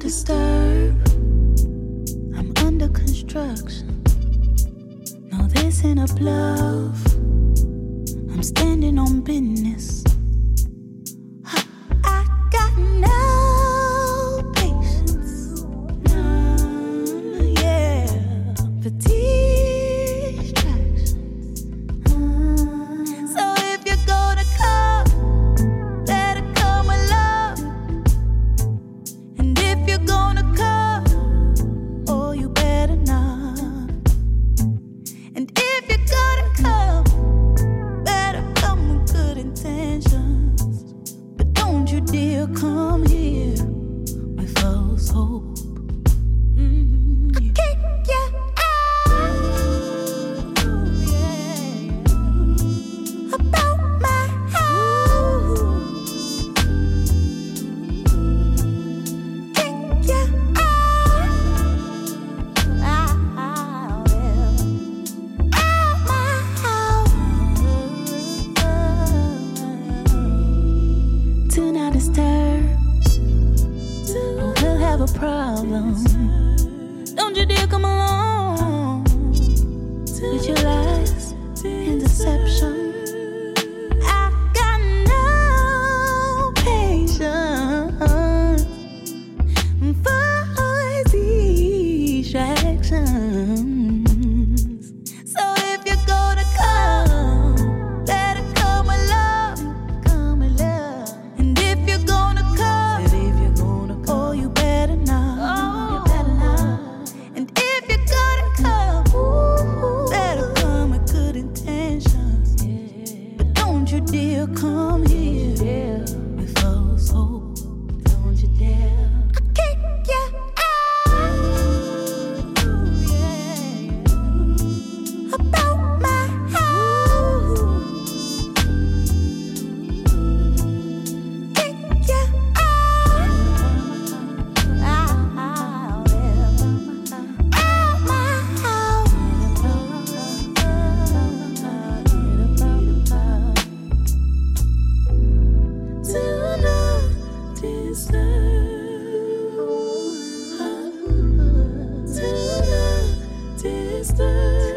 disturb. I'm under construction. No, this ain't a bluff. I'm standing on business. I got no patience. None, yeah. For distractions. So if you're gonna come, let it come with love. And if you're gonna come, oh, you better not. And if you're gonna come, better come with good intentions. But don't you dare come here with false hope. Kick you out, yeah, about my house. Kick you out, out my house. Do not disturb, or we'll have a problem. Don't you dare come along with your lies and deception. I got no patience for distractions. So if you're gonna come, let it come with love. Come with love. And if you're gonna come, oh, you better not. You better not. And if you're gonna come, better come with good intentions. But don't you dare come here with false hope. Don't you dare. I kick you out, yeah, about my house. Kick you out, out my house. Do not disturb. Do not disturb.